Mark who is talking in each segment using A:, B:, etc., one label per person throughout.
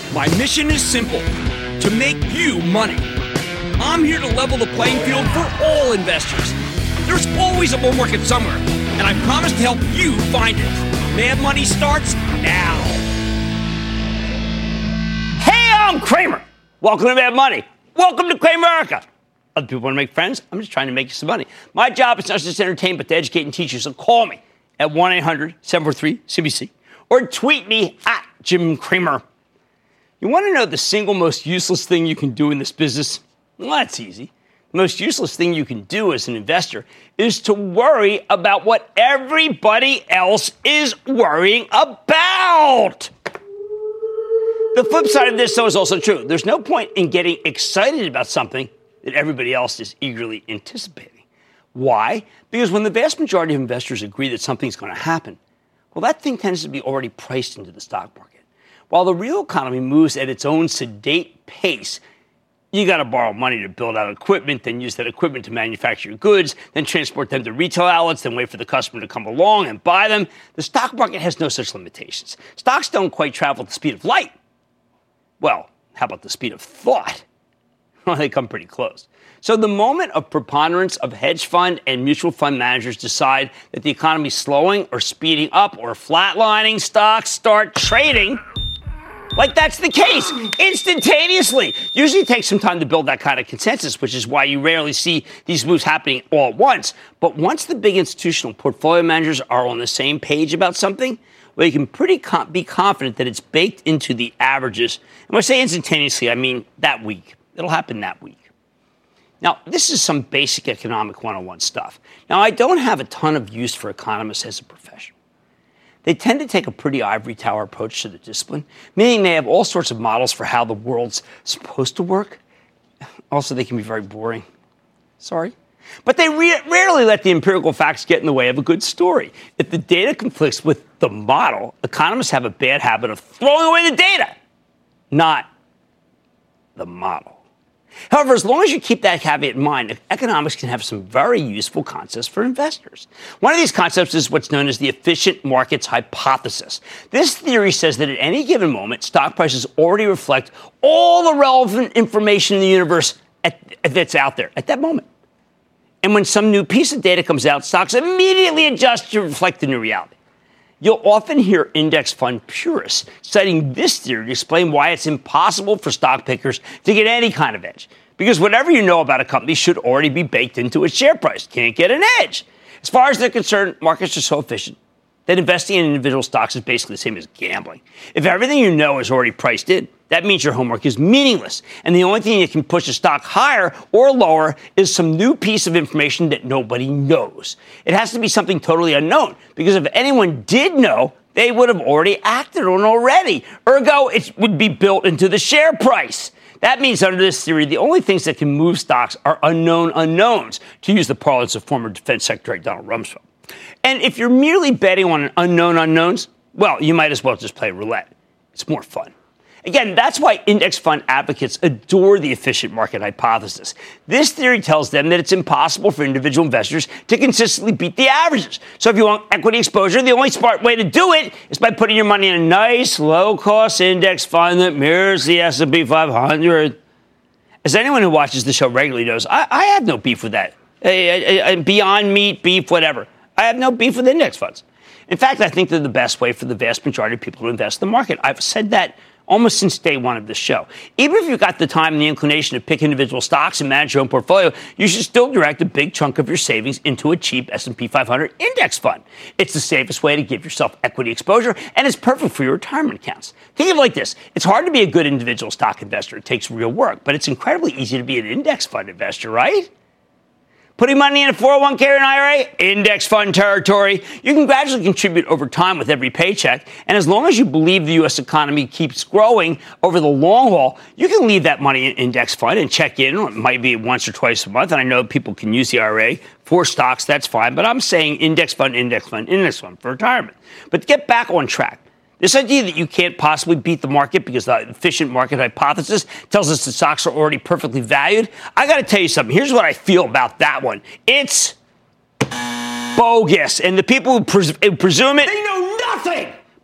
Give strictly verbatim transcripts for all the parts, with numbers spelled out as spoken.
A: My mission is simple, to make you money. I'm here to level the playing field for all investors. There's always a bull market somewhere, and I promise to help you find it. Mad Money starts now.
B: Hey, I'm Cramer. Welcome to Mad Money. Welcome to Cramerica. Other people want to make friends. I'm just trying to make you some money. My job is not just to entertain, but to educate and teach you. So call me at one eight hundred seven four three C B C or tweet me at Jim Cramer. You want to know the single most useless thing you can do in this business? Well, that's easy. The most useless thing you can do as an investor is to worry about what everybody else is worrying about. The flip side of this, though, is also true. There's no point in getting excited about something that everybody else is eagerly anticipating. Why? Because when the vast majority of investors agree that something's going to happen, well, that thing tends to be already priced into the stock market. While the real economy moves at its own sedate pace, you got to borrow money to build out equipment, then use that equipment to manufacture your goods, then transport them to retail outlets, then wait for the customer to come along and buy them. The stock market has no such limitations. Stocks don't quite travel at the speed of light. Well, how about the speed of thought? Well, they come pretty close. So the moment of preponderance of hedge fund and mutual fund managers decide that the economy is slowing or speeding up or flatlining, stocks start trading like that's the case, instantaneously. Usually it takes some time to build that kind of consensus, which is why you rarely see these moves happening all at once. But once the big institutional portfolio managers are on the same page about something, well, you can pretty com- be confident that it's baked into the averages. And when I say instantaneously, I mean that week. It'll happen that week. Now, this is some basic economic one oh one stuff. Now, I don't have a ton of use for economists as a profession. They tend to take a pretty ivory tower approach to the discipline, meaning they have all sorts of models for how the world's supposed to work. Also, they can be very boring. Sorry. But they re- rarely let the empirical facts get in the way of a good story. If the data conflicts with the model, economists have a bad habit of throwing away the data, not the model. However, as long as you keep that caveat in mind, economics can have some very useful concepts for investors. One of these concepts is what's known as the efficient markets hypothesis. This theory says that at any given moment, stock prices already reflect all the relevant information in the universe at, that's out there at that moment. And when some new piece of data comes out, stocks immediately adjust to reflect the new reality. You'll often hear index fund purists citing this theory to explain why it's impossible for stock pickers to get any kind of edge. Because whatever you know about a company should already be baked into its share price. Can't get an edge. As far as they're concerned, markets are so efficient that investing in individual stocks is basically the same as gambling. If everything you know is already priced in, that means your homework is meaningless. And the only thing that can push a stock higher or lower is some new piece of information that nobody knows. It has to be something totally unknown, because if anyone did know, they would have already acted on it already. Ergo, it would be built into the share price. That means under this theory, the only things that can move stocks are unknown unknowns, to use the parlance of former Defense Secretary Donald Rumsfeld. And if you're merely betting on unknown unknowns, well, you might as well just play roulette. It's more fun. Again, that's why index fund advocates adore the efficient market hypothesis. This theory tells them that it's impossible for individual investors to consistently beat the averages. So if you want equity exposure, the only smart way to do it is by putting your money in a nice, low-cost index fund that mirrors the S and P five hundred. As anyone who watches the show regularly knows, I, I have no beef with that. A, a, a Beyond Meat, beef, whatever. I have no beef with index funds. In fact, I think they're the best way for the vast majority of people to invest in the market. I've said that almost since day one of this show. Even if you've got the time and the inclination to pick individual stocks and manage your own portfolio, you should still direct a big chunk of your savings into a cheap S and P five hundred index fund. It's the safest way to give yourself equity exposure, and it's perfect for your retirement accounts. Think of it like this. It's hard to be a good individual stock investor. It takes real work, but it's incredibly easy to be an index fund investor, right? Putting money in a four oh one k or an I R A? Index fund territory. You can gradually contribute over time with every paycheck. And as long as you believe the U S economy keeps growing over the long haul, you can leave that money in an index fund and check in. It might be once or twice a month. And I know people can use the I R A for stocks. That's fine. But I'm saying index fund, index fund, index fund for retirement. But to get back on track, this idea that you can't possibly beat the market because the efficient market hypothesis tells us the stocks are already perfectly valued. I got to tell you something. Here's what I feel about that one. It's bogus. And the people who, pres- who presume it, they know nothing.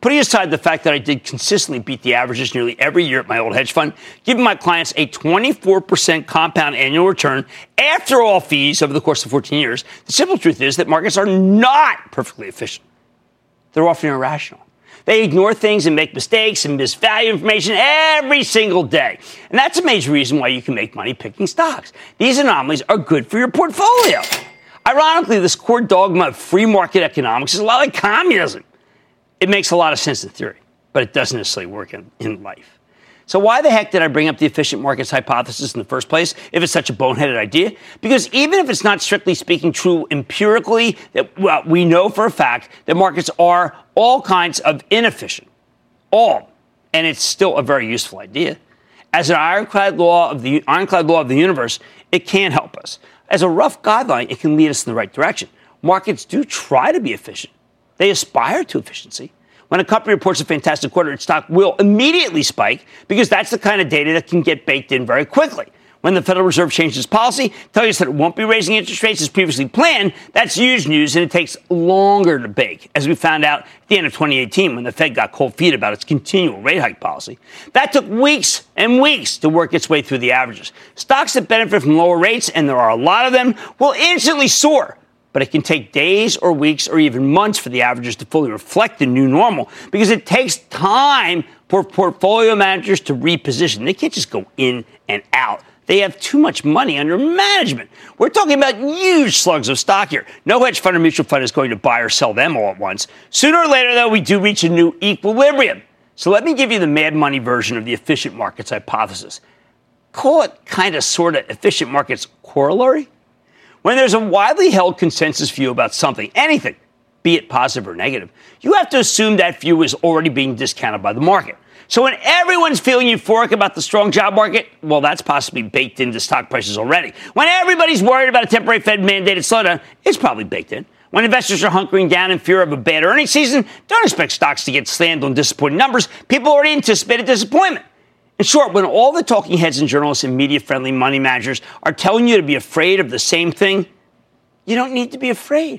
B: Putting aside the fact that I did consistently beat the averages nearly every year at my old hedge fund, giving my clients a twenty-four percent compound annual return after all fees over the course of fourteen years, the simple truth is that markets are not perfectly efficient. They're often irrational. They ignore things and make mistakes and misvalue information every single day. And that's a major reason why you can make money picking stocks. These anomalies are good for your portfolio. Ironically, this core dogma of free market economics is a lot like communism. It makes a lot of sense in theory, but it doesn't necessarily work in, in life. So why the heck did I bring up the efficient markets hypothesis in the first place if it's such a boneheaded idea? Because even if it's not strictly speaking true empirically, that well, we know for a fact that markets are all kinds of inefficient. All. And it's still a very useful idea. As an ironclad law of the ironclad law of the universe, it can help us. As a rough guideline, it can lead us in the right direction. Markets do try to be efficient. They aspire to efficiency. When a company reports a fantastic quarter, its stock will immediately spike because that's the kind of data that can get baked in very quickly. When the Federal Reserve changes its policy, tells us that it won't be raising interest rates as previously planned, that's huge news, and it takes longer to bake, as we found out at the end of twenty eighteen when the Fed got cold feet about its continual rate hike policy. That took weeks and weeks to work its way through the averages. Stocks that benefit from lower rates, and there are a lot of them, will instantly soar. But it can take days or weeks or even months for the averages to fully reflect the new normal because it takes time for portfolio managers to reposition. They can't just go in and out. They have too much money under management. We're talking about huge slugs of stock here. No hedge fund or mutual fund is going to buy or sell them all at once. Sooner or later, though, we do reach a new equilibrium. So let me give you the mad money version of the efficient markets hypothesis. Call it kind of sort of efficient markets corollary. When there's a widely held consensus view about something, anything, be it positive or negative, you have to assume that view is already being discounted by the market. So when everyone's feeling euphoric about the strong job market, well, that's possibly baked into stock prices already. When everybody's worried about a temporary Fed-mandated slowdown, it's probably baked in. When investors are hunkering down in fear of a bad earnings season, don't expect stocks to get slammed on disappointing numbers. People already anticipated disappointment. In short, when all the talking heads and journalists and media-friendly money managers are telling you to be afraid of the same thing, you don't need to be afraid.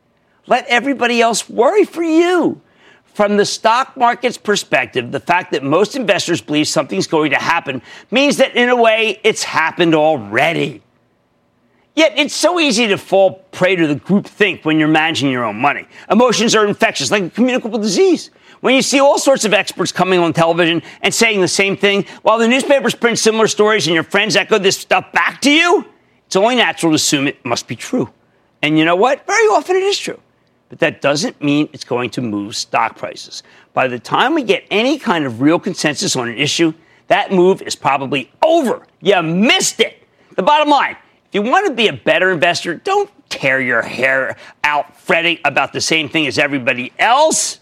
B: Let everybody else worry for you. From the stock market's perspective, the fact that most investors believe something's going to happen means that, in a way, it's happened already. Yet it's so easy to fall prey to the groupthink when you're managing your own money. Emotions are infectious, like a communicable disease. When you see all sorts of experts coming on television and saying the same thing, while the newspapers print similar stories and your friends echo this stuff back to you, it's only natural to assume it must be true. And you know what? Very often it is true. But that doesn't mean it's going to move stock prices. By the time we get any kind of real consensus on an issue, that move is probably over. You missed it. The bottom line, if you want to be a better investor, don't tear your hair out fretting about the same thing as everybody else.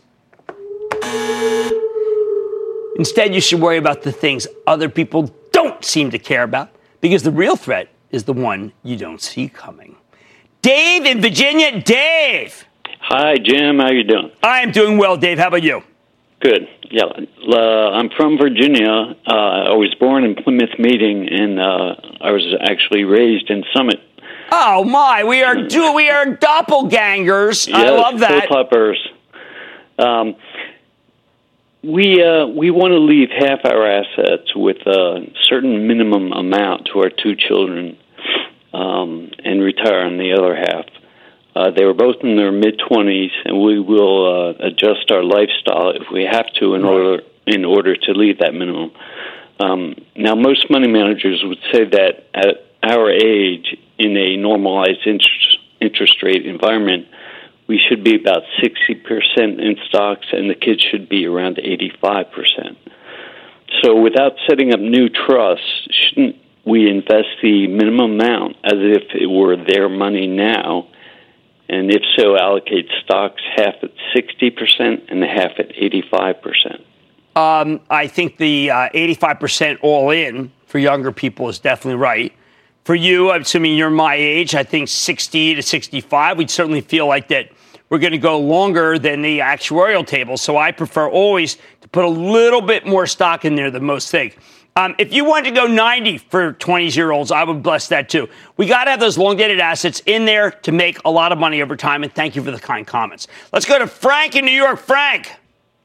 B: Instead, you should worry about the things other people don't seem to care about, because the real threat is the one you don't see coming. Dave in Virginia. Dave.
C: Hi, Jim. How you doing?
B: I am doing well, Dave. How about you?
C: Good. Yeah, uh, I'm from Virginia. Uh, I was born in Plymouth Meeting, and uh, I was actually raised in Summit.
B: Oh my, we are do we are doppelgangers.
C: Yes,
B: I love that.
C: Flip-floppers. Um, we uh, we want to leave half our assets with a certain minimum amount to our two children, um, and retire on the other half. Uh, they were both in their mid-twenties, and we will uh, adjust our lifestyle if we have to in right. order in order to leave that minimum. Um, now, most money managers would say that at our age, in a normalized interest, interest rate environment, we should be about sixty percent in stocks, and the kids should be around eighty-five percent. So without setting up new trusts, shouldn't we invest the minimum amount as if it were their money now? And if so, allocate stocks half at sixty percent and half at eighty-five percent.
B: Um, I think the uh, eighty-five percent all in for younger people is definitely right. For you, I'm assuming you're my age, I think sixty to sixty-five, we'd certainly feel like that we're going to go longer than the actuarial table. So I prefer always to put a little bit more stock in there than most think. Um, if you wanted to go ninety for twenty-year-olds, I would bless that too. We got to have those long-dated assets in there to make a lot of money over time, and thank you for the kind comments. Let's go to Frank in New York. Frank.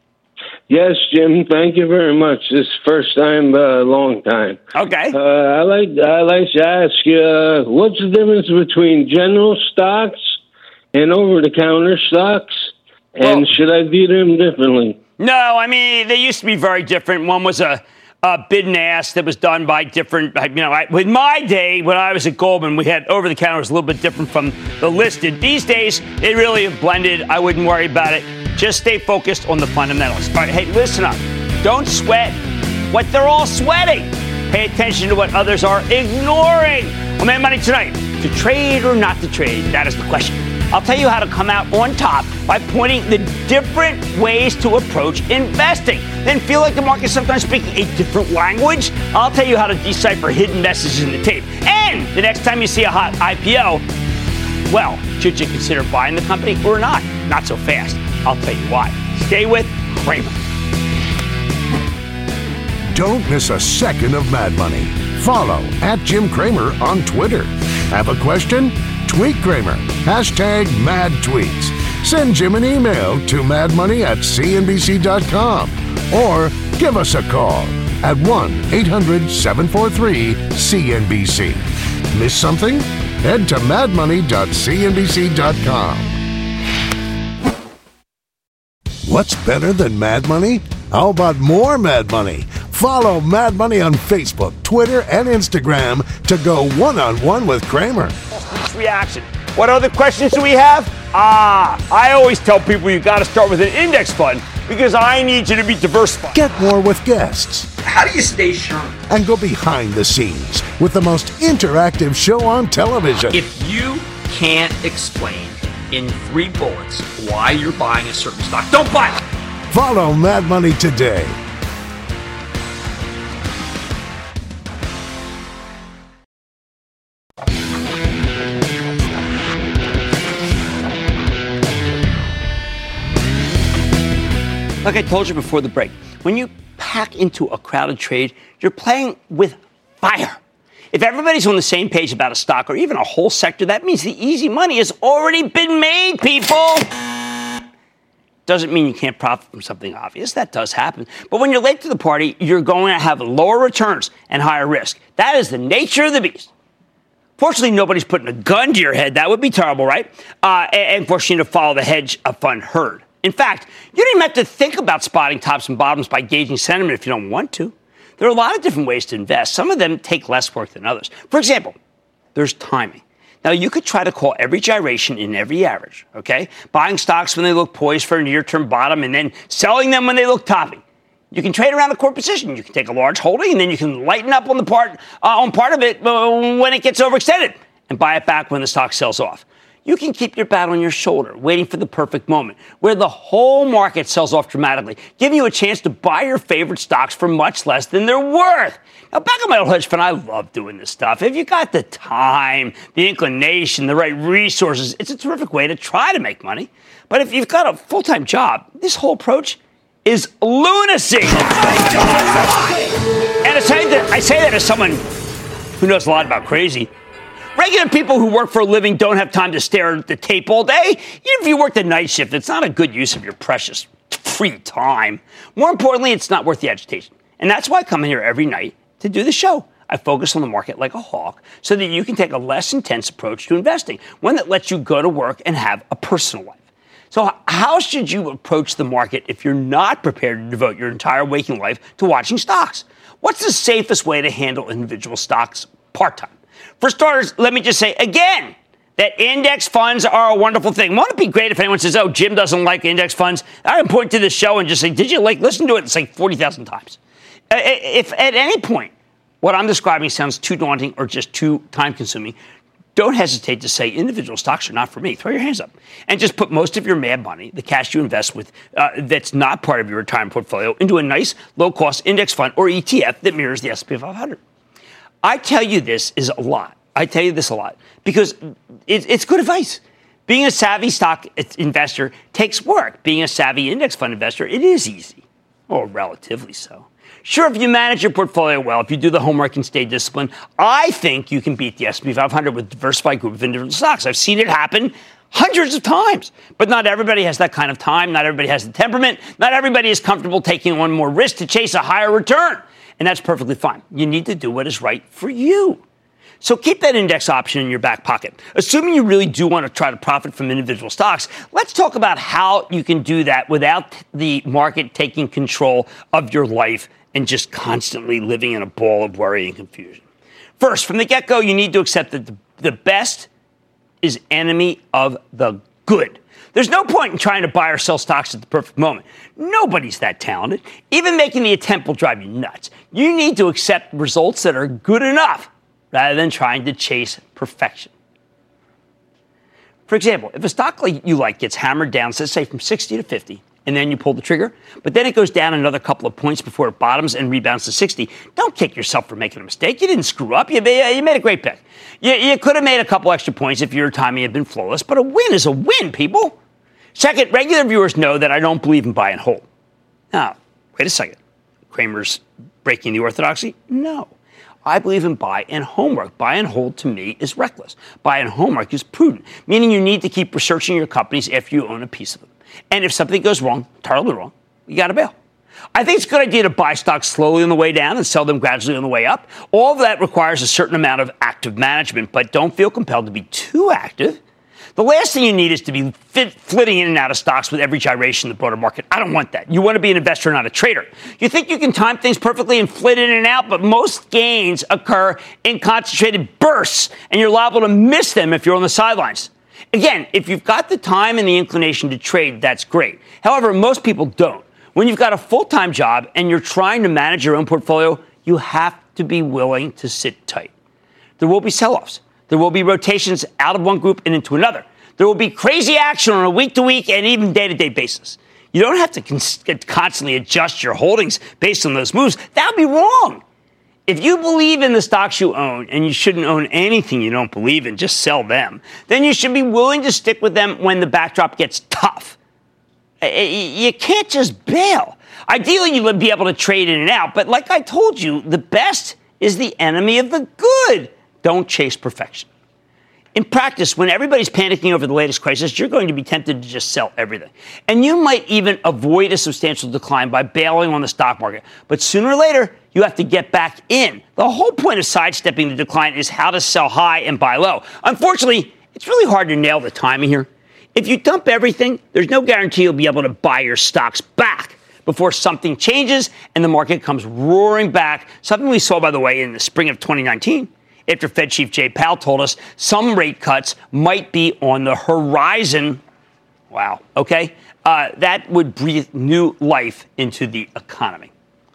D: Yes, Jim. Thank you very much. This is first time, uh, long time.
B: Okay.
D: Uh, I like I like to ask you, uh, what's the difference between general stocks and over-the-counter stocks, and
B: Well,
D: should I view them differently?
B: No, I mean, they used to be very different. One was a, a bid and ask that was done by different, you know, I, in my day, when I was at Goldman, we had over-the-counter was a little bit different from the listed. These days, they really have blended. I wouldn't worry about it. Just stay focused on the fundamentals. All right, hey, listen up. Don't sweat what they're all sweating. Pay attention to what others are ignoring. On Mad Money tonight, to trade or not to trade? That is the question. I'll tell you how to come out on top by pointing the different ways to approach investing. Then feel like the market's sometimes speaking a different language? I'll tell you how to decipher hidden messages in the tape. And the next time you see a hot I P O, well, should you consider buying the company or not? Not so fast. I'll tell you why. Stay with Cramer.
E: Don't miss a second of Mad Money. Follow at Jim Cramer on Twitter. Have a question? Tweet Cramer. Hashtag mad tweets. Send Jim an email to madmoney at c n b c dot com or give us a call at one eight hundred seven four three C N B C. Miss something? Head to mad money dot c n b c dot com. What's better than Mad Money? How about more Mad Money? Follow Mad Money on Facebook, Twitter, and Instagram to go one-on-one with Cramer.
B: Reaction. What other questions do we have? Ah, I always tell people you got to start with an index fund because I need you to be diversified.
E: Get more with guests.
A: How do you stay sharp?
E: And go behind the scenes with the most interactive show on television.
A: If you can't explain in three bullets why you're buying a certain stock, don't buy it.
E: Follow Mad Money today.
B: Like I told you before the break, when you pack into a crowded trade, you're playing with fire. If everybody's on the same page about a stock or even a whole sector, that means the easy money has already been made, people. Doesn't mean you can't profit from something obvious. That does happen. But when you're late to the party, you're going to have lower returns and higher risk. That is the nature of the beast. Fortunately, nobody's putting a gun to your head. That would be terrible, right? Uh, and forcing you to follow the hedge fund herd. In fact, you don't even have to think about spotting tops and bottoms by gauging sentiment if you don't want to. There are a lot of different ways to invest. Some of them take less work than others. For example, there's timing. Now, you could try to call every gyration in every average, okay? Buying stocks when they look poised for a near-term bottom and then selling them when they look toppy. You can trade around the core position. You can take a large holding and then you can lighten up on the part uh, on part of it uh, when it gets overextended and buy it back when the stock sells off. You can keep your bat on your shoulder, waiting for the perfect moment, where the whole market sells off dramatically, giving you a chance to buy your favorite stocks for much less than they're worth. Now, back in my old hedge fund, I love doing this stuff. If you got the time, the inclination, the right resources, it's a terrific way to try to make money. But if you've got a full-time job, this whole approach is lunacy. And I say that, I say that as someone who knows a lot about crazy. Regular people who work for a living don't have time to stare at the tape all day. Even if you work the night shift, it's not a good use of your precious free time. More importantly, it's not worth the agitation. And that's why I come in here every night to do the show. I focus on the market like a hawk so that you can take a less intense approach to investing, one that lets you go to work and have a personal life. So how should you approach the market if you're not prepared to devote your entire waking life to watching stocks? What's the safest way to handle individual stocks part-time? For starters, let me just say again that index funds are a wonderful thing. Won't it be great if anyone says, oh, Jim doesn't like index funds? I can point to the show and just say, did you like listen to it? It's like forty thousand times. If at any point what I'm describing sounds too daunting or just too time-consuming, don't hesitate to say individual stocks are not for me. Throw your hands up and just put most of your mad money, the cash you invest with uh, that's not part of your retirement portfolio, into a nice low-cost index fund or E T F that mirrors the S and P five hundred. I tell you this is a lot. I tell you this a lot because it, it's good advice. Being a savvy stock investor takes work. Being a savvy index fund investor, it is easy, or relatively so. Sure, if you manage your portfolio well, if you do the homework and stay disciplined, I think you can beat the S and P five hundred with a diversified group of individual stocks. I've seen it happen hundreds of times. But not everybody has that kind of time. Not everybody has the temperament. Not everybody is comfortable taking on more risk to chase a higher return. And that's perfectly fine. You need to do what is right for you. So keep that index option in your back pocket. Assuming you really do want to try to profit from individual stocks, let's talk about how you can do that without the market taking control of your life and just constantly living in a ball of worry and confusion. First, from the get-go, you need to accept that the, the best is enemy of the good. There's no point in trying to buy or sell stocks at the perfect moment. Nobody's that talented. Even making the attempt will drive you nuts. You need to accept results that are good enough rather than trying to chase perfection. For example, if a stock like you like gets hammered down, let's say from sixty to fifty, and then you pull the trigger, but then it goes down another couple of points before it bottoms and rebounds to sixty, don't kick yourself for making a mistake. You didn't screw up. You made, you made a great pick. You, you could have made a couple extra points if your timing had been flawless, but a win is a win, people. Second, regular viewers know that I don't believe in buy and hold. Now, wait a second. Cramer's breaking the orthodoxy? No. I believe in buy and homework. Buy and hold, to me, is reckless. Buy and homework is prudent, meaning you need to keep researching your companies after you own a piece of them. And if something goes wrong, terribly wrong, you got to bail. I think it's a good idea to buy stocks slowly on the way down and sell them gradually on the way up. All of that requires a certain amount of active management, but don't feel compelled to be too active. The last thing you need is to be fit, flitting in and out of stocks with every gyration in the broader market. I don't want that. You want to be an investor, not a trader. You think you can time things perfectly and flit in and out, but most gains occur in concentrated bursts, and you're liable to miss them if you're on the sidelines. Again, if you've got the time and the inclination to trade, that's great. However, most people don't. When you've got a full-time job and you're trying to manage your own portfolio, you have to be willing to sit tight. There will be sell-offs. There will be rotations out of one group and into another. There will be crazy action on a week-to-week and even day-to-day basis. You don't have to con- constantly adjust your holdings based on those moves. That would be wrong. If you believe in the stocks you own, and you shouldn't own anything you don't believe in, just sell them, then you should be willing to stick with them when the backdrop gets tough. You can't just bail. Ideally, you would be able to trade in and out, but like I told you, the best is the enemy of the good. Don't chase perfection. In practice, when everybody's panicking over the latest crisis, you're going to be tempted to just sell everything. And you might even avoid a substantial decline by bailing on the stock market. But sooner or later, you have to get back in. The whole point of sidestepping the decline is how to sell high and buy low. Unfortunately, it's really hard to nail the timing here. If you dump everything, there's no guarantee you'll be able to buy your stocks back before something changes and the market comes roaring back. Something we saw, by the way, in the spring of twenty nineteen. After Fed Chief Jay Powell told us some rate cuts might be on the horizon. Wow. Okay. Uh, that would breathe new life into the economy.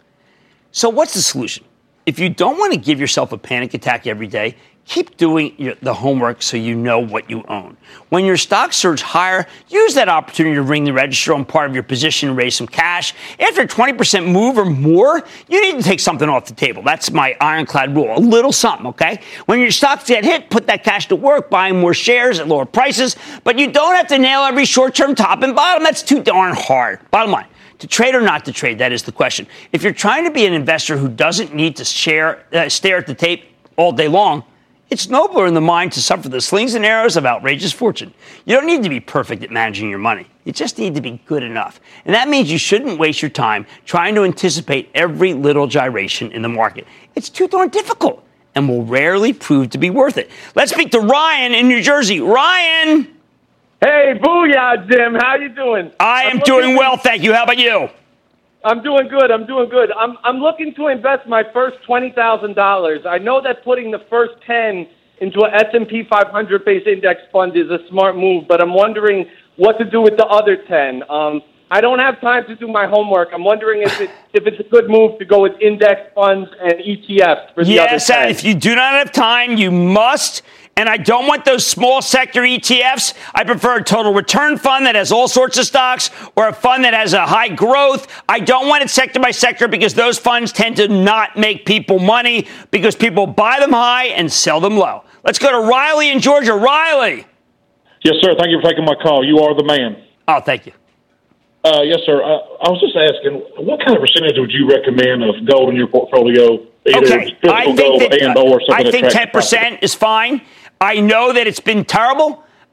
B: So what's the solution? If you don't want to give yourself a panic attack every day, keep doing your, the homework so you know what you own. When your stocks surge higher, use that opportunity to ring the register on part of your position and raise some cash. After a twenty percent move or more, you need to take something off the table. That's my ironclad rule. A little something, okay? When your stocks get hit, put that cash to work, buying more shares at lower prices. But you don't have to nail every short-term top and bottom. That's too darn hard. Bottom line. To trade or not to trade, that is the question. If you're trying to be an investor who doesn't need to share, uh, stare at the tape all day long, it's nobler in the mind to suffer the slings and arrows of outrageous fortune. You don't need to be perfect at managing your money. You just need to be good enough. And that means you shouldn't waste your time trying to anticipate every little gyration in the market. It's too darn difficult and will rarely prove to be worth it. Let's speak to Ryan in New Jersey. Ryan!
F: Hey, booyah, Jim. How you doing?
B: I am doing well, thank you. How about you?
F: I'm doing good. I'm doing good. I'm I'm looking to invest my first twenty thousand dollars. I know that putting the first ten into an S and P five hundred base index fund is a smart move, but I'm wondering what to do with the other ten. Um, I don't have time to do my homework. I'm wondering if it if it's a good move to go with index funds and E T Fs for the
B: yes,
F: other ten.
B: Yes, if you do not have time, you must. And I don't want those small sector E T Fs. I prefer a total return fund that has all sorts of stocks or a fund that has a high growth. I don't want it sector by sector because those funds tend to not make people money because people buy them high and sell them low. Let's go to Riley in Georgia. Riley.
G: Yes, sir. Thank you for taking my call. You are the man.
B: Oh, thank you.
G: Uh, yes, sir. Uh, I was just asking, what kind of percentage would you recommend of gold in your portfolio? Either
B: okay,
G: physical
B: I think
G: gold
B: that,
G: and or something
B: I think
G: that
B: ten percent is fine. I know that it's been terrible.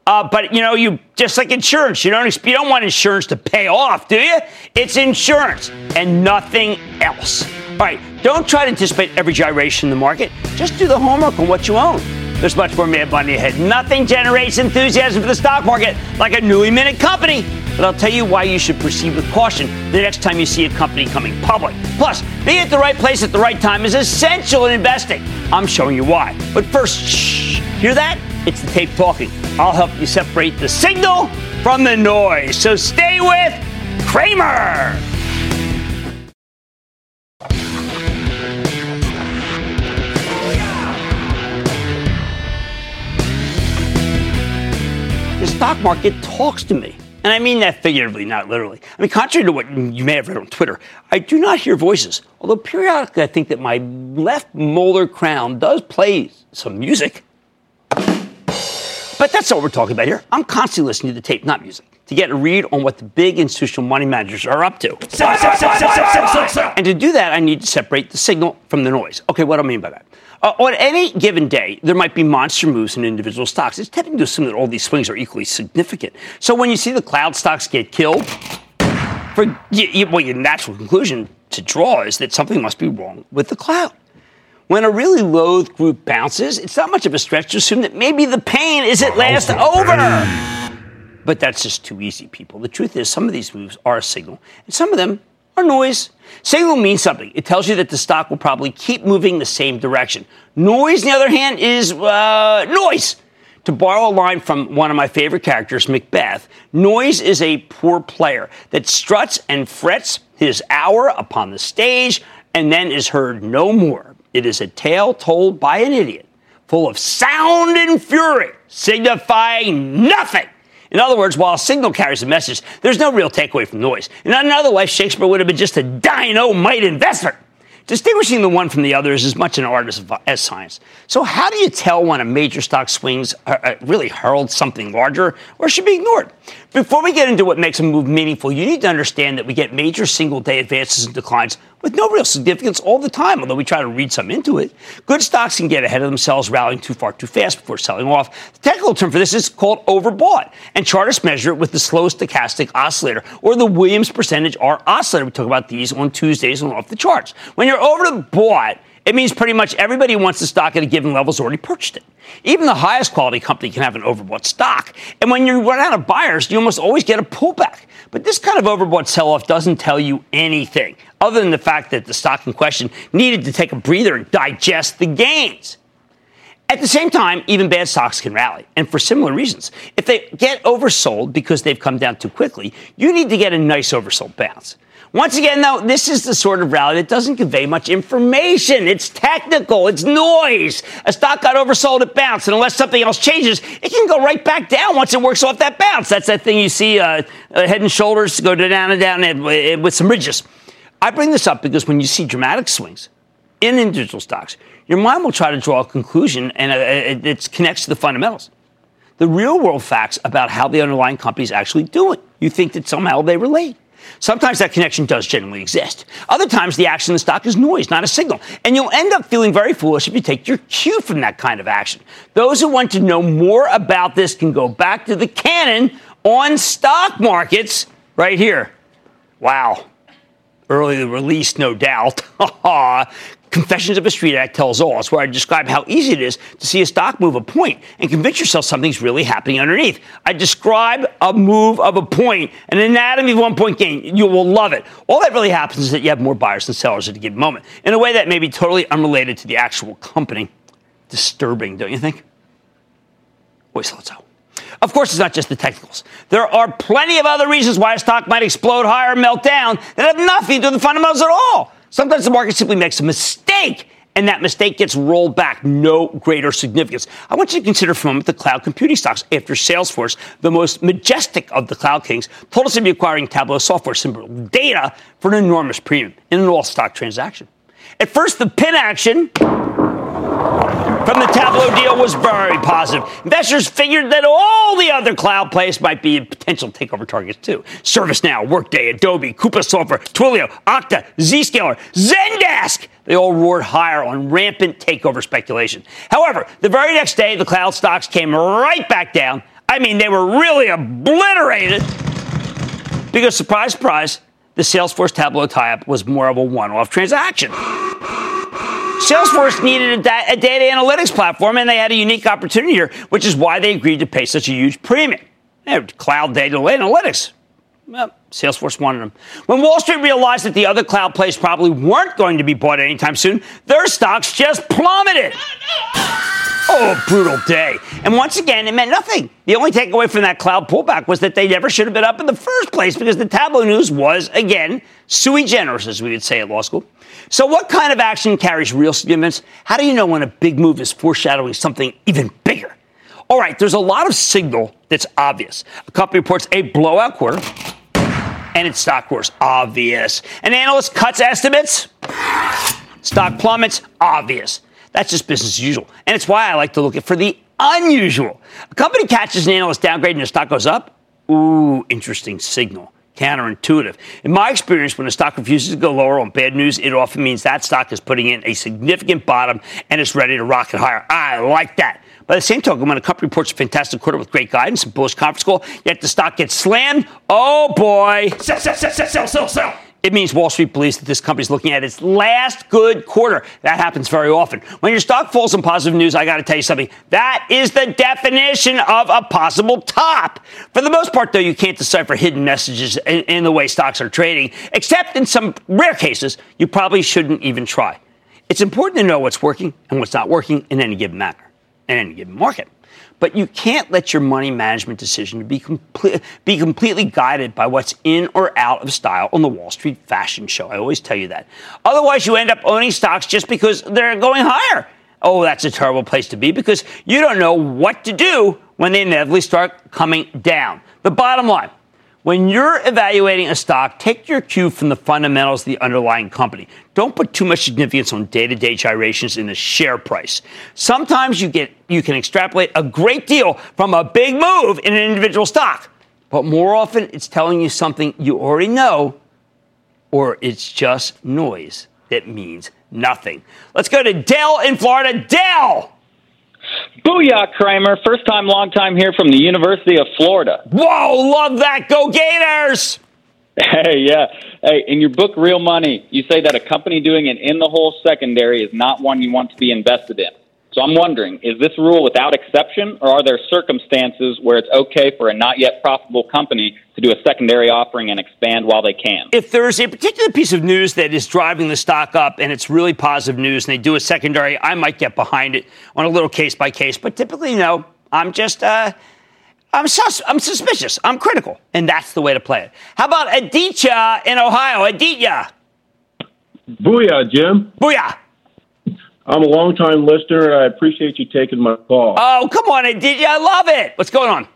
B: Uh, but, you know, you just like insurance. You don't, you don't want insurance to pay off, do you? It's insurance and nothing else. All right, don't try to anticipate every gyration in the market. Just do the homework on what you own. There's much more Mad Money ahead. Nothing generates enthusiasm for the stock market like a newly minted company. But I'll tell you why you should proceed with caution the next time you see a company coming public. Plus, being at the right place at the right time is essential in investing. I'm showing you why. But first, shh, hear that? It's the tape talking. I'll help you separate the signal from the noise. So stay with Cramer. The stock market talks to me. And I mean that figuratively, not literally. I mean, contrary to what you may have read on Twitter, I do not hear voices. Although periodically I think that my left molar crown does play some music. But that's not what we're talking about here. I'm constantly listening to the tape, not music, to get a read on what the big institutional money managers are up to. Sell, sell, sell, sell, sell, sell, sell. And to do that, I need to separate the signal from the noise. Okay, what do I mean by that? Uh, on any given day, there might be monster moves in individual stocks. It's tempting to assume that all these swings are equally significant. So when you see the cloud stocks get killed, for you, you, well, your natural conclusion to draw is that something must be wrong with the cloud. When a really loathed group bounces, it's not much of a stretch to assume that maybe the pain is at last over. But that's just too easy, people. The truth is, some of these moves are a signal, and some of them are noise. Signal means something. It tells you that the stock will probably keep moving the same direction. Noise, on the other hand, is uh, noise. To borrow a line from one of my favorite characters, Macbeth, noise is a poor player that struts and frets his hour upon the stage and then is heard no more. It is a tale told by an idiot, full of sound and fury, signifying nothing. In other words, while a signal carries a message, there's no real takeaway from noise. In another life, Shakespeare would have been just a dynamite investor. Distinguishing the one from the other is as much an art as, as science. So how do you tell when a major stock swings uh, really herald something larger or should be ignored? Before we get into what makes a move meaningful, you need to understand that we get major single-day advances and declines with no real significance all the time, although we try to read some into it. Good stocks can get ahead of themselves, rallying too far too fast before selling off. The technical term for this is called overbought, and chartists measure it with the slow stochastic oscillator, or the Williams percentage R oscillator. We talk about these on Tuesdays and off the charts. When you're overbought, it means pretty much everybody who wants the stock at a given level has already purchased it. Even the highest quality company can have an overbought stock. And when you run out of buyers, you almost always get a pullback. But this kind of overbought sell-off doesn't tell you anything, other than the fact that the stock in question needed to take a breather and digest the gains. At the same time, even bad stocks can rally, and for similar reasons. If they get oversold because they've come down too quickly, you need to get a nice oversold bounce. Once again, though, this is the sort of rally that doesn't convey much information. It's technical. It's noise. A stock got oversold, it bounced, and unless something else changes, it can go right back down once it works off that bounce. That's that thing you see, uh, uh, Head and Shoulders go down and down and, uh, with some ridges. I bring this up because when you see dramatic swings in individual stocks, your mind will try to draw a conclusion, and uh, it connects to the fundamentals. The real-world facts about how the underlying company is actually doing. You think that somehow they relate. Sometimes that connection does genuinely exist. Other times, the action in the stock is noise, not a signal. And you'll end up feeling very foolish if you take your cue from that kind of action. Those who want to know more about this can go back to the canon on stock markets right here. Wow. Early release, no doubt. Confessions of a Street Act tells all. It's where I describe how easy it is to see a stock move a point and convince yourself something's really happening underneath. I describe a move of a point, an anatomy of one-point gain. You will love it. All that really happens is that you have more buyers than sellers at a given moment in a way that may be totally unrelated to the actual company. Disturbing, don't you think? Always thought so. Of course, it's not just the technicals. There are plenty of other reasons why a stock might explode higher or melt down that have nothing to do with the fundamentals at all. Sometimes the market simply makes a mistake, and that mistake gets rolled back. No greater significance. I want you to consider for a moment the cloud computing stocks after Salesforce, the most majestic of the cloud kings, told us to be acquiring Tableau software symbol data for an enormous premium in an all-stock transaction. At first, the pin action from the Tableau deal was very positive. Investors figured that all the other cloud plays might be potential takeover targets too. ServiceNow, Workday, Adobe, Coupa Software, Twilio, Okta, Zscaler, Zendesk. They all roared higher on rampant takeover speculation. However, the very next day, the cloud stocks came right back down. I mean, they were really obliterated because, surprise, surprise, the Salesforce Tableau tie-up was more of a one-off transaction. Salesforce needed a, da- a data analytics platform, and they had a unique opportunity here, which is why they agreed to pay such a huge premium. They had cloud data analytics. Well, Salesforce wanted them. When Wall Street realized that the other cloud plays probably weren't going to be bought anytime soon, their stocks just plummeted. Oh, brutal day. And once again, it meant nothing. The only takeaway from that cloud pullback was that they never should have been up in the first place because the Tableau news was, again, sui generis, as we would say at law school. So what kind of action carries real significance? How do you know when a big move is foreshadowing something even bigger? All right, there's a lot of signal that's obvious. A company reports a blowout quarter, and its stock roars. Obvious. An analyst cuts estimates. Stock plummets. Obvious. That's just business as usual. And it's why I like to look at for the unusual. A company catches an analyst downgrade and the stock goes up. Ooh, interesting signal. Counterintuitive. In my experience, when a stock refuses to go lower on bad news, it often means that stock is putting in a significant bottom and is ready to rocket higher. I like that. By the same token, when a company reports a fantastic quarter with great guidance and bullish conference call, yet the stock gets slammed, oh boy. Sell, sell, sell, sell, sell, sell, sell. It means Wall Street believes that this company is looking at its last good quarter. That happens very often. When your stock falls on positive news, I got to tell you something. That is the definition of a possible top. For the most part, though, you can't decipher hidden messages in, in the way stocks are trading, except in some rare cases, you probably shouldn't even try. It's important to know what's working and what's not working in any given matter, in any given market. But you can't let your money management decision be, complete, be completely guided by what's in or out of style on the Wall Street fashion show. I always tell you that. Otherwise, you end up owning stocks just because they're going higher. Oh, that's a terrible place to be because you don't know what to do when they inevitably start coming down. The bottom line, when you're evaluating a stock, take your cue from the fundamentals of the underlying company. Don't put too much significance on day-to-day gyrations in the share price. Sometimes you get you can extrapolate a great deal from a big move in an individual stock, but more often it's telling you something you already know, or it's just noise that means nothing. Let's go to Dell in Florida. Dell!
H: Booyah, Kramer. First time, long time here from the University of Florida.
B: Whoa, love that. Go Gators!
H: Hey, yeah. Hey, in your book, Real Money, you say that a company doing an in-the-hole secondary is not one you want to be invested in. So I'm wondering, is this rule without exception, or are there circumstances where it's okay for a not-yet profitable company to do a secondary offering and expand while they can?
B: If there's a particular piece of news that is driving the stock up and it's really positive news and they do a secondary, I might get behind it on a little case-by-case. But typically, no, I'm just, uh, I'm, sus- I'm suspicious. I'm critical. And that's the way to play it. How about Aditya in Ohio? Aditya.
I: Booyah, Jim.
B: Booyah.
I: I'm a long-time listener, and I appreciate you taking my call.
B: Oh, come on, Aditya. I love it. What's going on?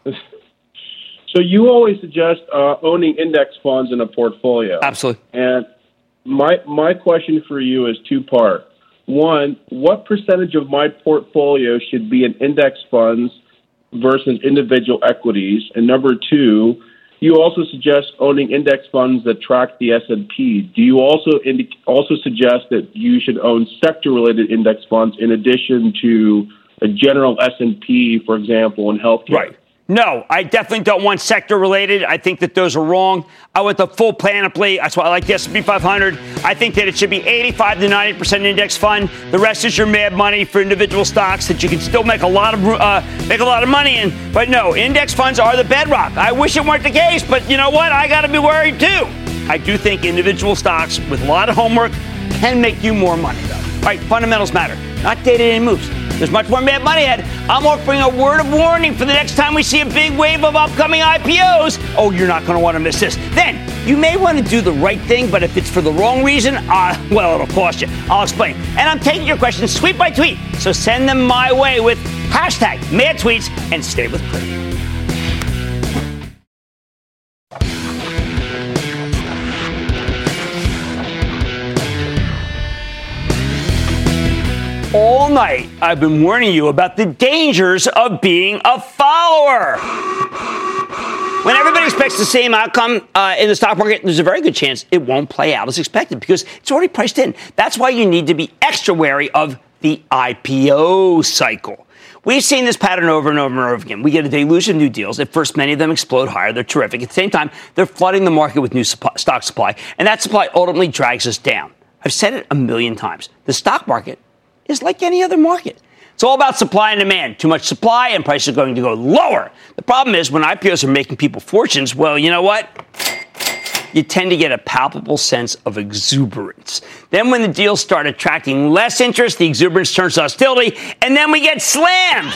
I: So you always suggest uh, owning index funds in a portfolio.
B: Absolutely.
I: And my my question for you is two-part. One, what percentage of my portfolio should be in index funds versus individual equities? And number two, you also suggest owning index funds that track the S and P. Do you also indi- also suggest that you should own sector-related index funds in addition to a general S and P, for example, in healthcare?
B: Right. No, I definitely don't want sector-related. I think that those are wrong. I want the full panoply. That's why I like the S and P five hundred. I think that it should be eighty-five to ninety percent index fund. The rest is your mad money for individual stocks that you can still make a lot of uh, make a lot of money in. But no, index funds are the bedrock. I wish it weren't the case, but you know what? I got to be worried too. I do think individual stocks with a lot of homework can make you more money, though. All right, fundamentals matter, not day-to-day moves. There's much more mad money ahead. I'm offering a word of warning for the next time we see a big wave of upcoming I P Os. Oh, you're not going to want to miss this. Then, you may want to do the right thing, but if it's for the wrong reason, uh, well, it'll cost you. I'll explain. And I'm taking your questions tweet by tweet, so send them my way with hashtag mad tweets and stay with Kramer. All night, I've been warning you about the dangers of being a follower. When everybody expects the same outcome uh, in the stock market, there's a very good chance it won't play out as expected because it's already priced in. That's why you need to be extra wary of the I P O cycle. We've seen this pattern over and over and over again. We get a deluge of new deals. At first, many of them explode higher. They're terrific. At the same time, they're flooding the market with new supply, stock supply, and that supply ultimately drags us down. I've said it a million times. The stock market is like any other market. It's all about supply and demand. Too much supply and prices are going to go lower. The problem is when I P Os are making people fortunes, well, you know what? You tend to get a palpable sense of exuberance. Then when the deals start attracting less interest, the exuberance turns to hostility, and then we get slammed.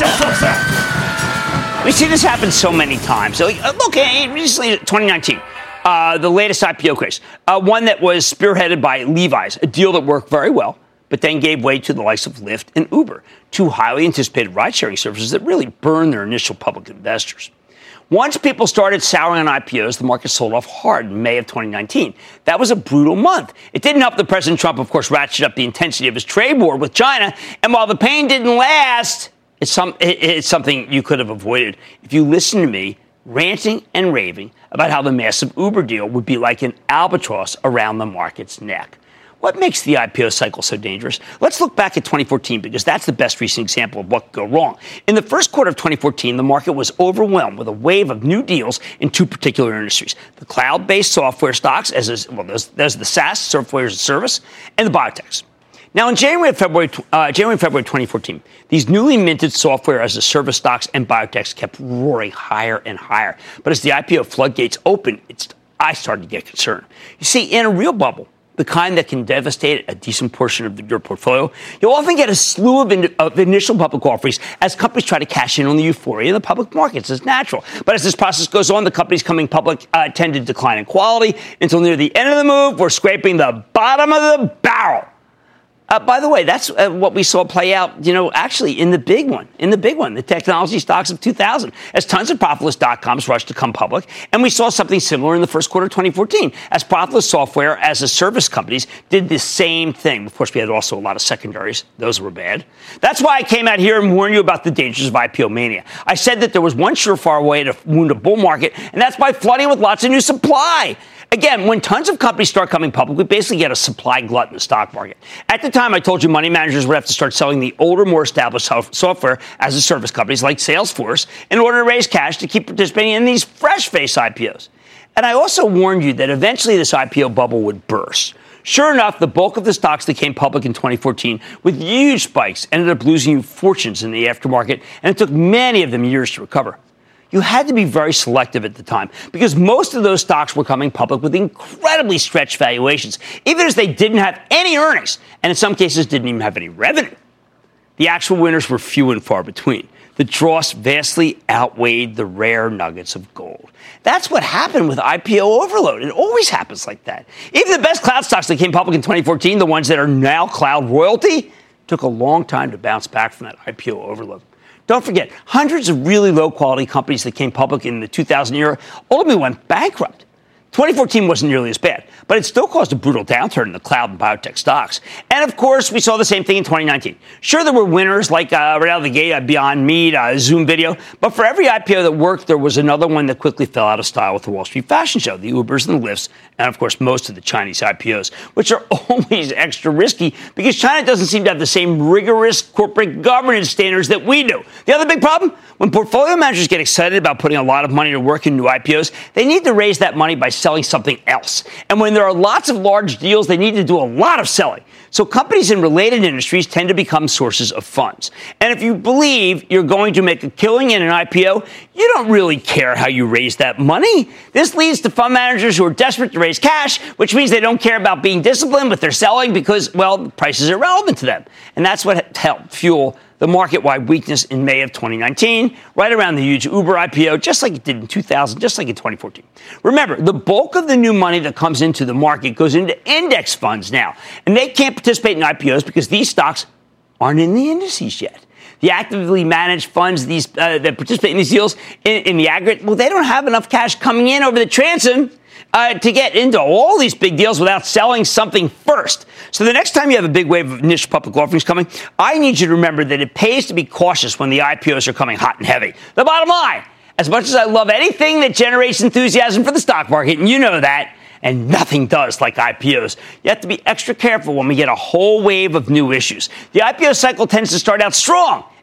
B: We see this happen so many times. So, look, recently, twenty nineteen, uh, the latest I P O case, uh, one that was spearheaded by Levi's, a deal that worked very well, but then gave way to the likes of Lyft and Uber, two highly anticipated ride-sharing services that really burned their initial public investors. Once people started souring on I P Os, the market sold off hard in May of twenty nineteen. That was a brutal month. It didn't help that President Trump, of course, ratcheted up the intensity of his trade war with China. And while the pain didn't last, it's, some, it's something you could have avoided if you listened to me ranting and raving about how the massive Uber deal would be like an albatross around the market's neck. What makes the I P O cycle so dangerous? Let's look back at twenty fourteen because that's the best recent example of what could go wrong. In the first quarter of twenty fourteen, the market was overwhelmed with a wave of new deals in two particular industries: the cloud-based software stocks, as is, well, there's, there's the SaaS, software as a service, and the biotechs. Now, in January and February, uh, January and February twenty fourteen, these newly minted software as a service stocks and biotechs kept roaring higher and higher. But as the I P O floodgates opened, it's, I started to get concerned. You see, in a real bubble, the kind that can devastate a decent portion of the, your portfolio, you'll often get a slew of, in, of initial public offerings as companies try to cash in on the euphoria in the public markets. It's natural. But as this process goes on, the companies coming public uh, tend to decline in quality until near the end of the move, we're scraping the bottom of the barrel. Uh, by the way, that's uh, what we saw play out, you know, actually in the big one, in the big one, the technology stocks of two thousand, as tons of profitless dot-coms rushed to come public. And we saw something similar in the first quarter of twenty fourteen, as profitless software as a service companies did the same thing. Of course, we had also a lot of secondaries. Those were bad. That's why I came out here and warned you about the dangers of I P O mania. I said that there was one surefire way to wound a bull market, and that's by flooding with lots of new supply. Again, when tons of companies start coming public, we basically get a supply glut in the stock market. At the time, I told you money managers would have to start selling the older, more established software as a service companies like Salesforce in order to raise cash to keep participating in these fresh-face I P Os. And I also warned you that eventually this I P O bubble would burst. Sure enough, the bulk of the stocks that came public in twenty fourteen with huge spikes ended up losing you fortunes in the aftermarket, and it took many of them years to recover. You had to be very selective at the time because most of those stocks were coming public with incredibly stretched valuations, even as they didn't have any earnings, and in some cases didn't even have any revenue. The actual winners were few and far between. The dross vastly outweighed the rare nuggets of gold. That's what happened with I P O overload. It always happens like that. Even the best cloud stocks that came public in twenty fourteen, the ones that are now cloud royalty, took a long time to bounce back from that I P O overload. Don't forget, hundreds of really low-quality companies that came public in the two thousand era ultimately went bankrupt. twenty fourteen wasn't nearly as bad, but it still caused a brutal downturn in the cloud and biotech stocks. And, of course, we saw the same thing in twenty nineteen. Sure, there were winners like uh, right out of the gate, uh, Beyond Meat, uh, Zoom Video, but for every I P O that worked, there was another one that quickly fell out of style with the Wall Street fashion show, the Ubers and the Lyfts, and, of course, most of the Chinese I P Os, which are always extra risky because China doesn't seem to have the same rigorous corporate governance standards that we do. The other big problem, when portfolio managers get excited about putting a lot of money to work in new I P Os, they need to raise that money by selling something else. And when there are lots of large deals, they need to do a lot of selling. So companies in related industries tend to become sources of funds. And if you believe you're going to make a killing in an I P O, you don't really care how you raise that money. This leads to fund managers who are desperate to raise cash, which means they don't care about being disciplined, but they're selling because, well, the price is irrelevant to them. And that's what helped fuel the market-wide weakness in May of twenty nineteen, right around the huge Uber I P O, just like it did in two thousand, just like in twenty fourteen. Remember, the bulk of the new money that comes into the market goes into index funds now, and they can't participate in I P Os because these stocks aren't in the indices yet. The actively managed funds these uh, that participate in these deals in, in the aggregate, well, they don't have enough cash coming in over the transom Uh, to get into all these big deals without selling something first. So the next time you have a big wave of initial public offerings coming, I need you to remember that it pays to be cautious when the I P Os are coming hot and heavy. The bottom line, as much as I love anything that generates enthusiasm for the stock market, and you know that, and nothing does like I P Os, you have to be extra careful when we get a whole wave of new issues. The I P O cycle tends to start out strong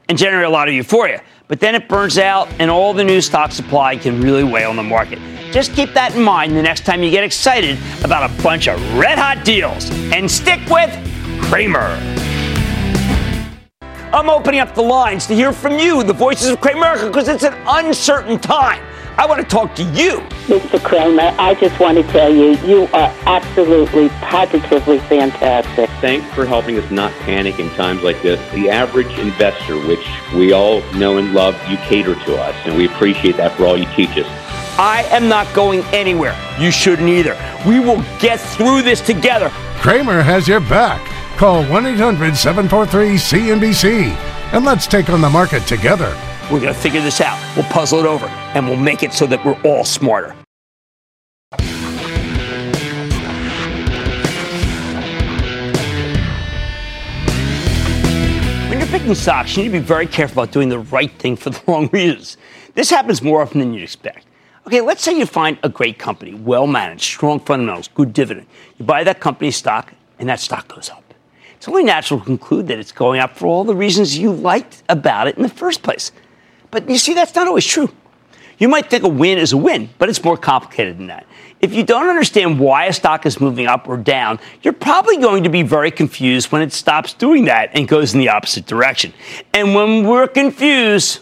B: and generate a lot of euphoria. But then it burns out, and all the new stock supply can really weigh on the market. Just keep that in mind the next time you get excited about a bunch of red-hot deals. And stick with Cramer. I'm opening up the lines to hear from you, the voices of Cramerica, because it's an uncertain time. I want to talk to you.
J: Mister Cramer, I just want to tell you, you are absolutely, positively fantastic.
K: Thanks for helping us not panic in times like this. The average investor, which we all know and love, you cater to us, and we appreciate that for all you teach us.
B: I am not going anywhere. You shouldn't either. We will get through this together.
E: Cramer has your back. Call one eight hundred seven four three C N B C and let's take on the market together.
B: We're going to figure this out. We'll puzzle it over, and we'll make it so that we're all smarter. When you're picking stocks, you need to be very careful about doing the right thing for the wrong reasons. This happens more often than you'd expect. Okay, let's say you find a great company, well-managed, strong fundamentals, good dividend. You buy that company's stock, and that stock goes up. It's only natural to conclude that it's going up for all the reasons you liked about it in the first place. But you see, that's not always true. You might think a win is a win, but it's more complicated than that. If you don't understand why a stock is moving up or down, you're probably going to be very confused when it stops doing that and goes in the opposite direction. And when we're confused,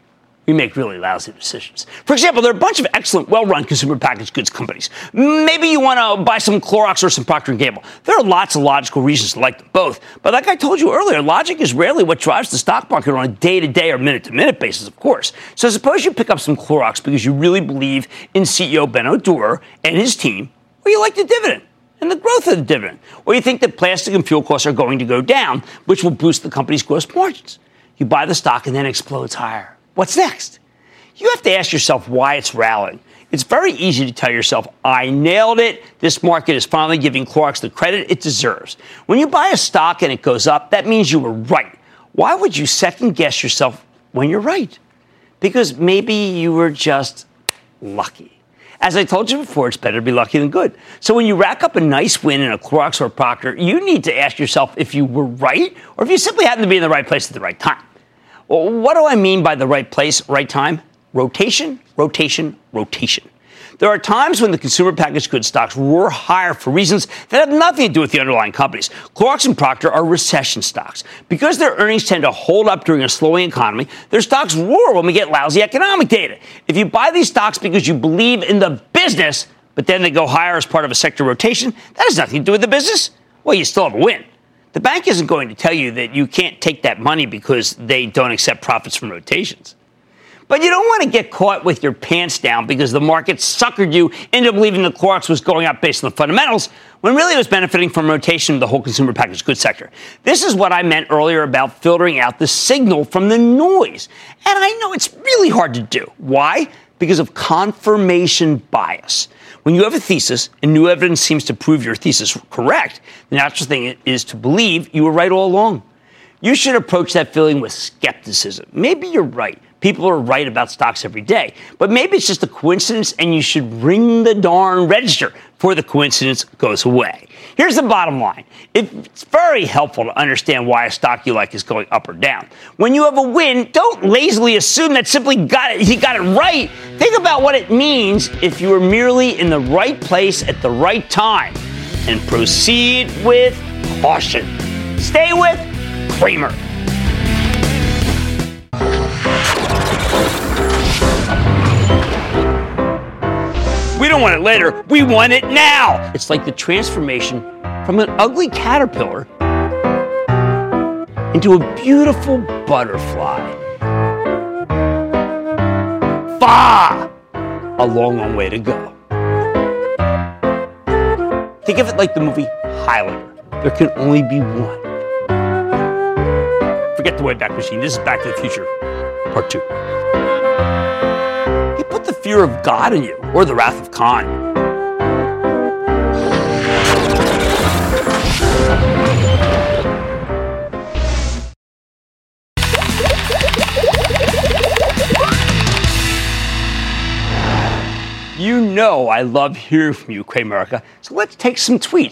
B: we make really lousy decisions. For example, there are a bunch of excellent, well-run consumer packaged goods companies. Maybe you want to buy some Clorox or some Procter and Gamble. There are lots of logical reasons to like them both. But like I told you earlier, logic is rarely what drives the stock market on a day-to-day or minute-to-minute basis, of course. So suppose you pick up some Clorox because you really believe in C E O Benno Dorer and his team, or you like the dividend and the growth of the dividend, or you think that plastic and fuel costs are going to go down, which will boost the company's gross margins. You buy the stock and then it explodes higher. What's next? You have to ask yourself why it's rallying. It's very easy to tell yourself, I nailed it. This market is finally giving Clorox the credit it deserves. When you buy a stock and it goes up, that means you were right. Why would you second guess yourself when you're right? Because maybe you were just lucky. As I told you before, it's better to be lucky than good. So when you rack up a nice win in a Clorox or a Procter, you need to ask yourself if you were right or if you simply happened to be in the right place at the right time. Well, what do I mean by the right place, right time? Rotation, rotation, rotation. There are times when the consumer packaged goods stocks roar higher for reasons that have nothing to do with the underlying companies. Clorox and Procter are recession stocks. Because their earnings tend to hold up during a slowing economy, their stocks roar when we get lousy economic data. If you buy these stocks because you believe in the business, but then they go higher as part of a sector rotation, that has nothing to do with the business. Well, you still have a win. The bank isn't going to tell you that you can't take that money because they don't accept profits from rotations. But you don't want to get caught with your pants down because the market suckered you into believing the Clorox was going up based on the fundamentals, when really it was benefiting from rotation of the whole consumer packaged goods sector. This is what I meant earlier about filtering out the signal from the noise. And I know it's really hard to do. Why? Because of confirmation bias. When you have a thesis and new evidence seems to prove your thesis correct, the natural thing is to believe you were right all along. You should approach that feeling with skepticism. Maybe you're right. People are right about stocks every day. But maybe it's just a coincidence and you should ring the darn register before the coincidence goes away. Here's the bottom line. It's very helpful to understand why a stock you like is going up or down. When you have a win, don't lazily assume that simply got it, he got it right. Think about what it means if you were merely in the right place at the right time. And proceed with caution. Stay with Cramer. We don't want it later. We want it now. It's like the transformation from an ugly caterpillar into a beautiful butterfly. Bah! A long, long way to go. Think of it like the movie Highlander. There can only be one. Forget the Wayback Machine. This is Back to the Future, Part two. He put the fear of God in you, or the wrath of Khan. You know I love hearing from you, Cramerica, so let's take some tweets.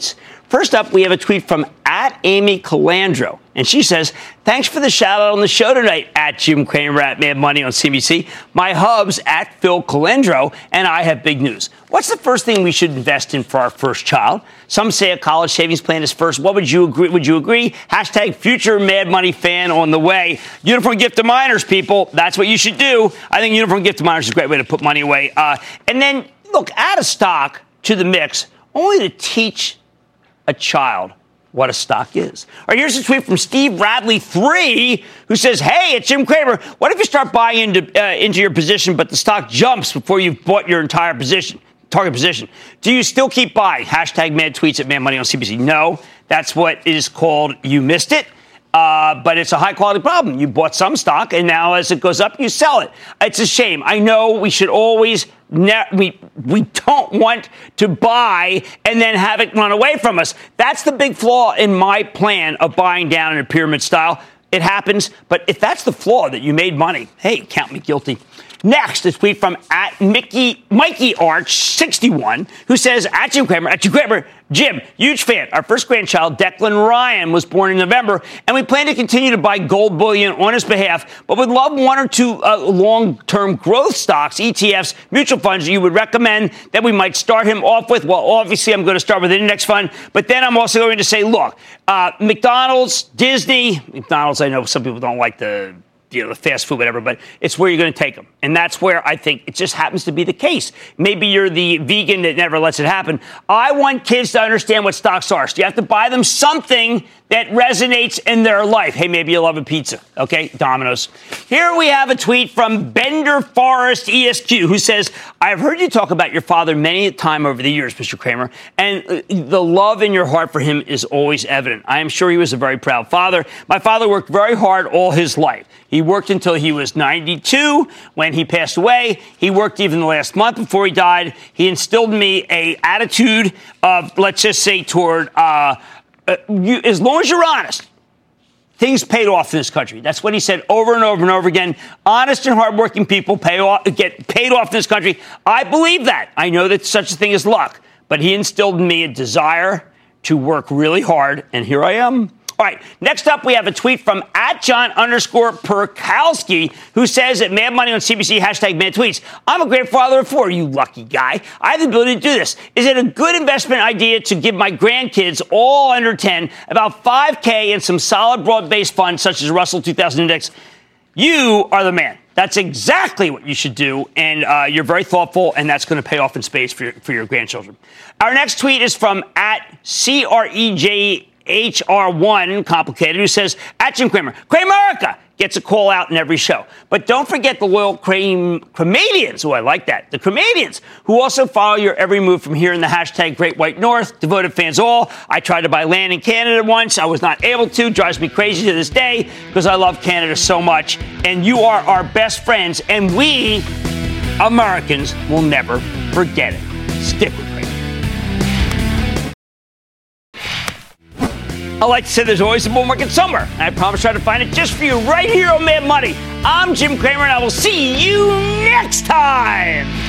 B: First up, we have a tweet from at Amy Calandro. And she says, thanks for the shout out on the show tonight at Jim Cramer at Mad Money on C B C. My hubs at Phil Calandro, and I have big news. What's the first thing we should invest in for our first child? Some say a college savings plan is first. What would you agree? Would you agree? Hashtag future Mad Money fan on the way. Uniform gift to minors, people. That's what you should do. I think uniform gift to minors is a great way to put money away. Uh, and then, look, add a stock to the mix only to teach a child what a stock is. All right, here's a tweet from Steve Radley three, who says, hey, it's Jim Cramer. What if you start buying into, uh, into your position, but the stock jumps before you've bought your entire position, target position? Do you still keep buying? Hashtag mad tweets at Mad Money on C B C. No, that's what is called you missed it. Uh, but it's a high-quality problem. You bought some stock, and now as it goes up, you sell it. It's a shame. I know we should always ne- we we don't want to buy and then have it run away from us. That's the big flaw in my plan of buying down in a pyramid style. It happens, but if that's the flaw that you made money, hey, count me guilty. Next, a tweet from at Mickey Mikey Arch sixty-one, who says, at Jim Cramer, at Jim Cramer, Jim, huge fan. Our first grandchild, Declan Ryan, was born in November, and we plan to continue to buy gold bullion on his behalf, but would love one or two uh, long-term growth stocks, E T Fs, mutual funds you would recommend that we might start him off with. Well, obviously, I'm going to start with an index fund, but then I'm also going to say, look, uh, McDonald's, Disney, McDonald's, I know some people don't like the you know, the fast food, whatever, but it's where you're going to take them. And that's where I think it just happens to be the case. Maybe you're the vegan that never lets it happen. I want kids to understand what stocks are. So you have to buy them something that resonates in their life. Hey, maybe you love a pizza. Okay, Domino's. Here we have a tweet from Bender Forest E S Q, who says, I've heard you talk about your father many a time over the years, Mister Cramer, and the love in your heart for him is always evident. I am sure he was a very proud father. My father worked very hard all his life. He worked until he was ninety-two. When he passed away, he worked even the last month before he died. He instilled in me a attitude of, let's just say, toward, uh, uh, you, as long as you're honest, things paid off in this country. That's what he said over and over and over again. Honest and hardworking people pay off, get paid off in this country. I believe that. I know that such a thing is luck. But he instilled in me a desire to work really hard, and here I am. All right, next up, we have a tweet from at John underscore Perkowski, who says at Mad Money on C B C, hashtag Mad Tweets, I'm a great father of four, you lucky guy. I have the ability to do this. Is it a good investment idea to give my grandkids, all under ten, about five K in some solid broad-based funds such as Russell two thousand Index? You are the man. That's exactly what you should do, and uh, you're very thoughtful, and that's going to pay off in spades for your, for your grandchildren. Our next tweet is from at C R E J H R one, complicated, who says, at Jim Cramer, Cramerica gets a call out in every show. But don't forget the loyal Cram- Cramadians. Oh, I like that. The Cramadians, who also follow your every move from here in the hashtag Great White North. Devoted fans all. I tried to buy land in Canada once. I was not able to. Drives me crazy to this day because I love Canada so much. And you are our best friends. And we, Americans, will never forget it. Stick with Cramer. I like to say there's always a bull market somewhere, and I promise to try to find it just for you right here on Mad Money. I'm Jim Cramer, and I will see you next time.